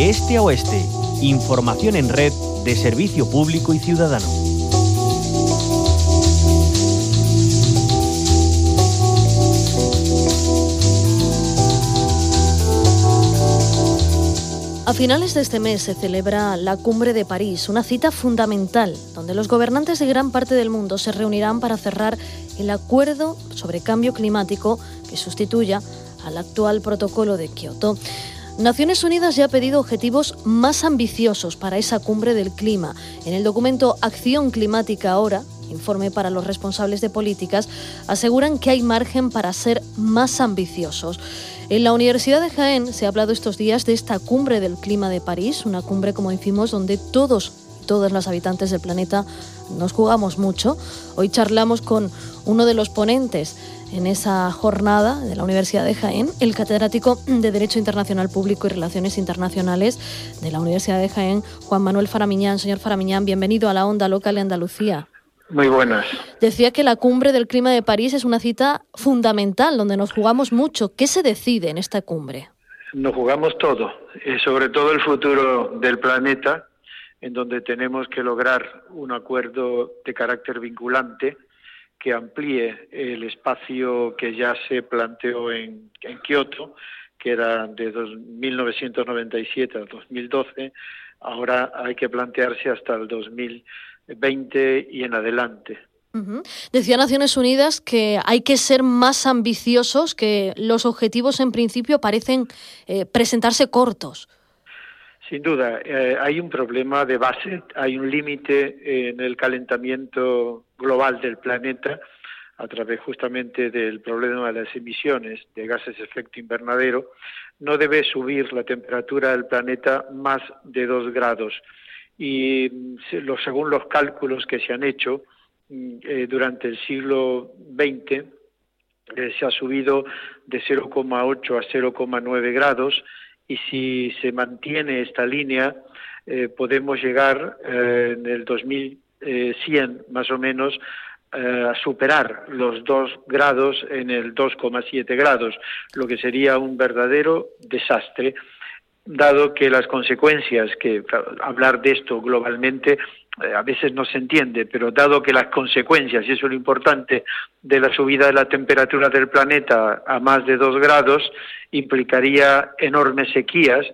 De este a oeste, información en red de servicio público y ciudadano. A finales de este mes se celebra la Cumbre de París, una cita fundamental donde los gobernantes de gran parte del mundo se reunirán para cerrar el acuerdo sobre cambio climático que sustituya al actual protocolo de Kioto. Naciones Unidas ya ha pedido objetivos más ambiciosos para esa cumbre del clima. En el documento Acción Climática Ahora, informe para los responsables de políticas, aseguran que hay margen para ser más ambiciosos. En la Universidad de Jaén se ha hablado estos días de esta cumbre del clima de París, una cumbre, como decimos, donde todas las habitantes del planeta nos jugamos mucho. Hoy charlamos con uno de los ponentes en esa jornada de la Universidad de Jaén, el catedrático de Derecho Internacional Público y Relaciones Internacionales de la Universidad de Jaén, Juan Manuel Faramiñán. Señor Faramiñán, bienvenido a la Onda Local de Andalucía. Muy buenas. Decía que la Cumbre del Clima de París es una cita fundamental, donde nos jugamos mucho. ¿Qué se decide en esta cumbre? Nos jugamos todo, sobre todo el futuro del planeta, en donde tenemos que lograr un acuerdo de carácter vinculante que amplíe el espacio que ya se planteó en Kioto, que era de 1997 a 2012. Ahora hay que plantearse hasta el 2020 y en adelante. Decía Naciones Unidas que hay que ser más ambiciosos, que los objetivos en principio parecen presentarse cortos. Sin duda, hay un problema de base, hay un límite en el calentamiento global del planeta a través justamente del problema de las emisiones de gases de efecto invernadero. No debe subir la temperatura del planeta más de 2 grados. Y según los cálculos que se han hecho durante el siglo XX, se ha subido de 0,8 a 0,9 grados, y si se mantiene esta línea podemos llegar en el 2100 más o menos a superar los 2 grados en el 2,7 grados, lo que sería un verdadero desastre, dado que las consecuencias, que hablar de esto globalmente a veces no se entiende, pero dado que las consecuencias, y eso es lo importante, de la subida de la temperatura del planeta a más de 2 grados, implicaría enormes sequías,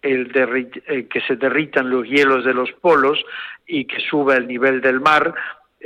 que se derritan los hielos de los polos y que suba el nivel del mar,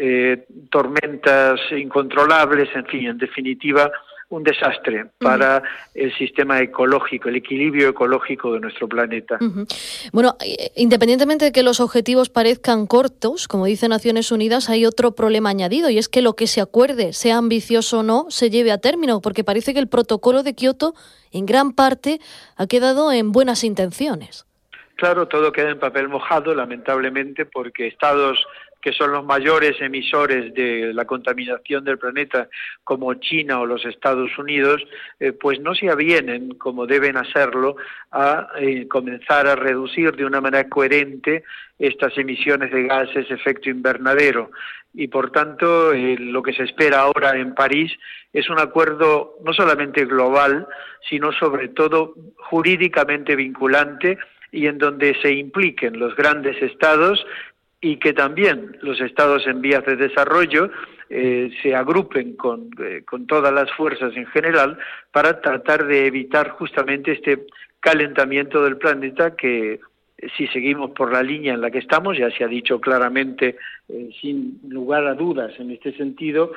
tormentas incontrolables, en fin, en definitiva, un desastre para el sistema ecológico, el equilibrio ecológico de nuestro planeta. Bueno, independientemente de que los objetivos parezcan cortos, como dice Naciones Unidas, hay otro problema añadido, y es que lo que se acuerde, sea ambicioso o no, se lleve a término, porque parece que el protocolo de Kioto, en gran parte, ha quedado en buenas intenciones. Claro, todo queda en papel mojado, lamentablemente, porque estados que son los mayores emisores de la contaminación del planeta, como China o los Estados Unidos, pues no se avienen, como deben hacerlo, a comenzar a reducir de una manera coherente estas emisiones de gases de efecto invernadero. Y por tanto, lo que se espera ahora en París es un acuerdo no solamente global, sino sobre todo jurídicamente vinculante, y en donde se impliquen los grandes estados y que también los estados en vías de desarrollo se agrupen con todas las fuerzas en general para tratar de evitar justamente este calentamiento del planeta que, si seguimos por la línea en la que estamos, ya se ha dicho claramente, sin lugar a dudas en este sentido,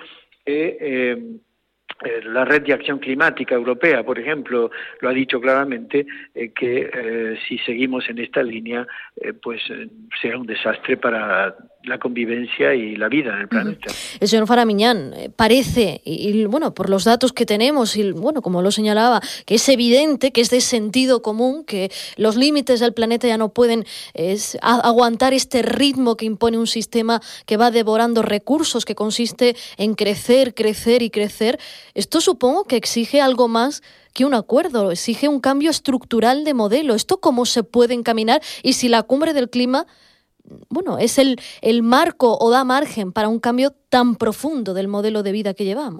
la Red de Acción Climática Europea, por ejemplo, lo ha dicho claramente, que si seguimos en esta línea, pues será un desastre para la convivencia y la vida en el planeta. El señor Faramiñán, parece, y bueno, por los datos que tenemos, y bueno, como lo señalaba, que es evidente, que es de sentido común, que los límites del planeta ya no pueden aguantar este ritmo que impone un sistema que va devorando recursos, que consiste en crecer, crecer y crecer. Esto supongo que exige algo más que un acuerdo, exige un cambio estructural de modelo. ¿Esto cómo se puede encaminar? Y si la cumbre del clima, bueno, es el marco o da margen para un cambio tan profundo del modelo de vida que llevamos.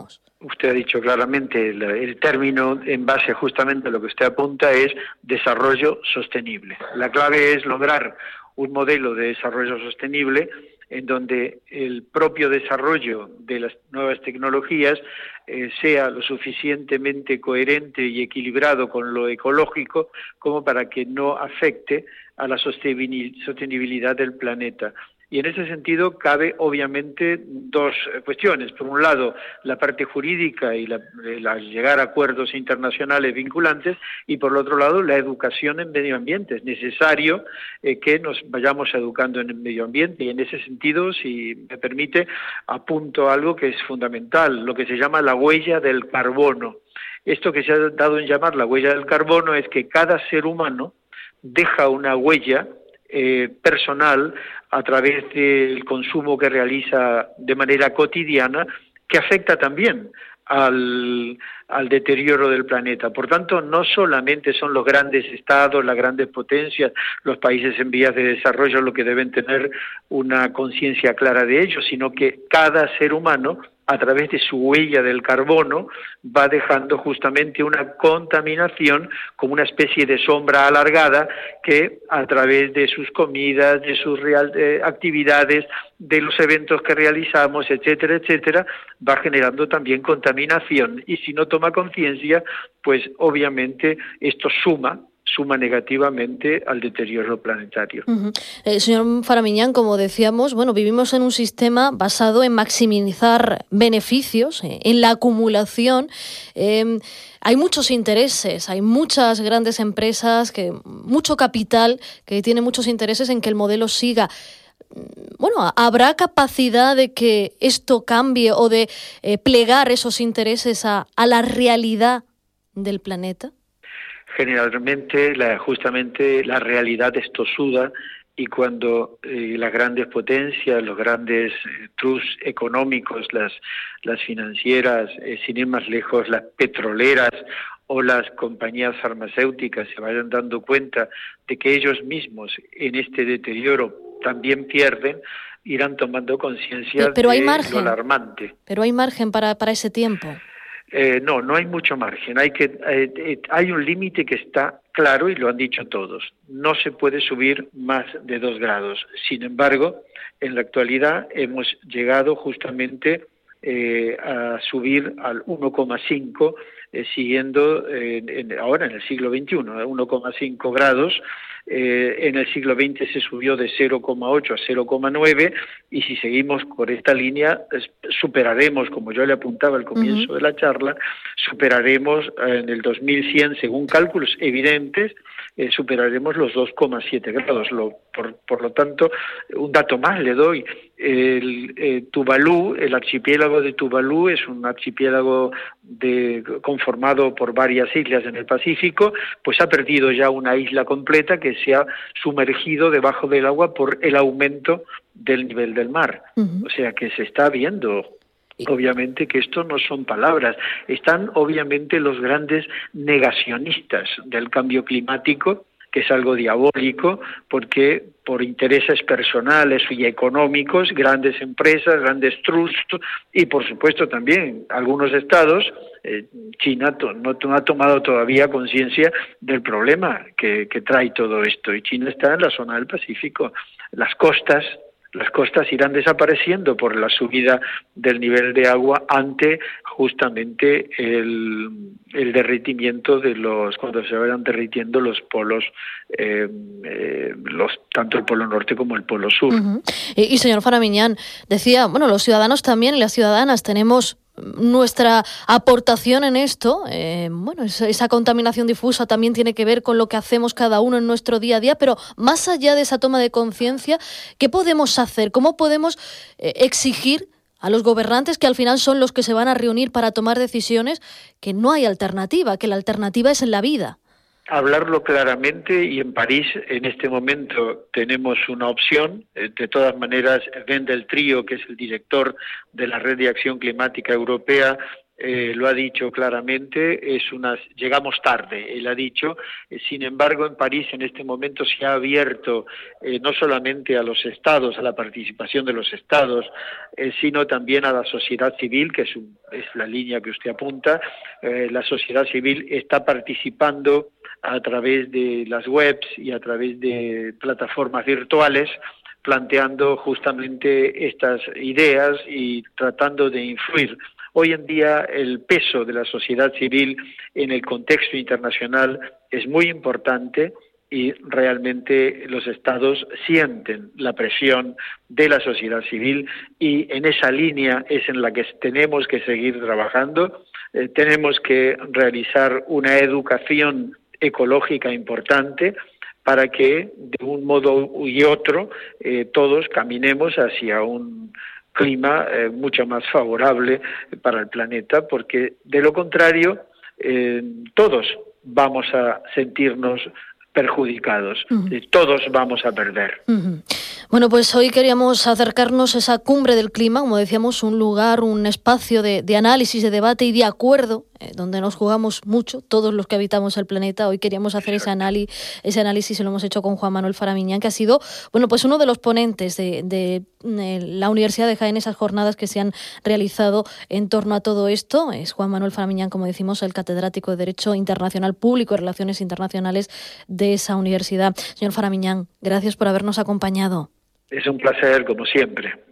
Usted ha dicho claramente, el término en base justamente a lo que usted apunta es desarrollo sostenible. La clave es lograr un modelo de desarrollo sostenible en donde el propio desarrollo de las nuevas tecnologías sea lo suficientemente coherente y equilibrado con lo ecológico como para que no afecte a la sostenibilidad del planeta. Y en ese sentido cabe obviamente dos cuestiones. Por un lado, la parte jurídica y la llegar a acuerdos internacionales vinculantes, y por el otro lado, la educación en medio ambiente. Es necesario que nos vayamos educando en el medio ambiente, y en ese sentido, si me permite, apunto algo que es fundamental, lo que se llama la huella del carbono. Esto que se ha dado en llamar la huella del carbono es que cada ser humano deja una huella personal a través del consumo que realiza de manera cotidiana, que afecta también al deterioro del planeta. Por tanto, no solamente son los grandes estados, las grandes potencias, los países en vías de desarrollo los que deben tener una conciencia clara de ello, sino que cada ser humano, a través de su huella del carbono, va dejando justamente una contaminación como una especie de sombra alargada que a través de sus comidas, de sus actividades, de los eventos que realizamos, etcétera, etcétera, va generando también contaminación. Y si no toma conciencia, pues obviamente esto suma negativamente al deterioro planetario. Señor Faramiñán, como decíamos, vivimos en un sistema basado en maximizar beneficios, en la acumulación. Hay muchos intereses, hay muchas grandes empresas, mucho capital que tiene muchos intereses en que el modelo siga. ¿Habrá capacidad de que esto cambie o de plegar esos intereses a la realidad del planeta? Generalmente, justamente la realidad es tosuda, y cuando las grandes potencias, los grandes trusts económicos, las financieras, sin ir más lejos, las petroleras o las compañías farmacéuticas se vayan dando cuenta de que ellos mismos en este deterioro también pierden, irán tomando conciencia de lo alarmante. Pero hay margen para ese tiempo. No hay mucho margen. Hay un límite que está claro y lo han dicho todos. No se puede subir más de 2 grados. Sin embargo, en la actualidad hemos llegado justamente a subir al 1,5, siguiendo ahora en el siglo XXI, 1,5 grados. En el siglo XX se subió de 0,8 a 0,9, y si seguimos por esta línea superaremos, como yo le apuntaba al comienzo de la charla, superaremos en el 2100, según cálculos evidentes, superaremos los 2,7 grados. Por lo tanto, un dato más le doy. Tuvalu, el archipiélago de Tuvalu, es un archipiélago conformado por varias islas en el Pacífico, pues ha perdido ya una isla completa que se ha sumergido debajo del agua por el aumento del nivel del mar. O sea que se está viendo. Obviamente que esto no son palabras, están obviamente los grandes negacionistas del cambio climático, que es algo diabólico, porque por intereses personales y económicos, grandes empresas, grandes trusts, y por supuesto también algunos estados, China no ha tomado todavía conciencia del problema que trae todo esto, y China está en la zona del Pacífico. Las costas irán desapareciendo por la subida del nivel de agua ante justamente el derretimiento cuando se vayan derritiendo los polos, tanto el polo norte como el polo sur. Y señor Faramiñán, decía, los ciudadanos también y las ciudadanas tenemos nuestra aportación en esto. Esa contaminación difusa también tiene que ver con lo que hacemos cada uno en nuestro día a día, pero más allá de esa toma de conciencia, ¿qué podemos hacer? ¿Cómo podemos exigir a los gobernantes, que al final son los que se van a reunir para tomar decisiones, que no hay alternativa, que la alternativa es en la vida? Hablarlo claramente, y en París en este momento tenemos una opción. De todas maneras, Wendel Trio, que es el director de la Red de Acción Climática Europea, lo ha dicho claramente, llegamos tarde, él ha dicho. Sin embargo, en París en este momento se ha abierto no solamente a los estados, a la participación de los estados, sino también a la sociedad civil, que es la línea que usted apunta. La sociedad civil está participando a través de las webs y a través de plataformas virtuales, planteando justamente estas ideas y tratando de influir. Hoy en día el peso de la sociedad civil en el contexto internacional es muy importante y realmente los estados sienten la presión de la sociedad civil, y en esa línea es en la que tenemos que seguir trabajando. Tenemos que realizar una educación ecológica importante para que de un modo y otro todos caminemos hacia un clima mucho más favorable para el planeta, porque de lo contrario todos vamos a sentirnos perjudicados, todos vamos a perder. Bueno, pues hoy queríamos acercarnos a esa cumbre del clima, como decíamos, un lugar, un espacio de análisis, de debate y de acuerdo, donde nos jugamos mucho, todos los que habitamos el planeta. Hoy queríamos hacer ese análisis y lo hemos hecho con Juan Manuel Faramiñán, que ha sido, bueno, pues uno de los ponentes de la Universidad de Jaén, esas jornadas que se han realizado en torno a todo esto. Es Juan Manuel Faramiñán, como decimos, el catedrático de Derecho Internacional Público y Relaciones Internacionales de esa universidad. Señor Faramiñán, gracias por habernos acompañado. Es un placer, como siempre.